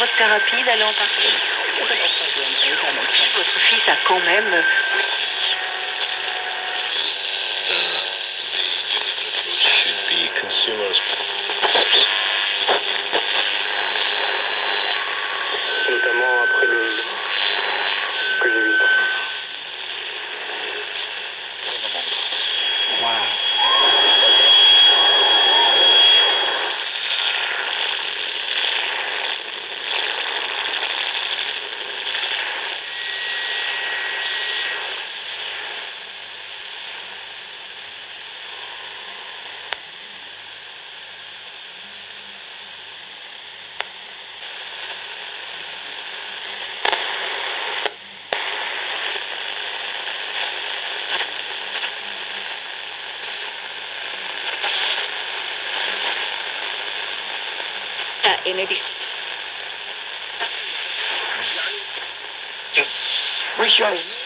votre thérapie d'aller en partie? Votre fils a quand même... Should be consumers. Notamment après le que j'ai vu. Wow. Oui, je suis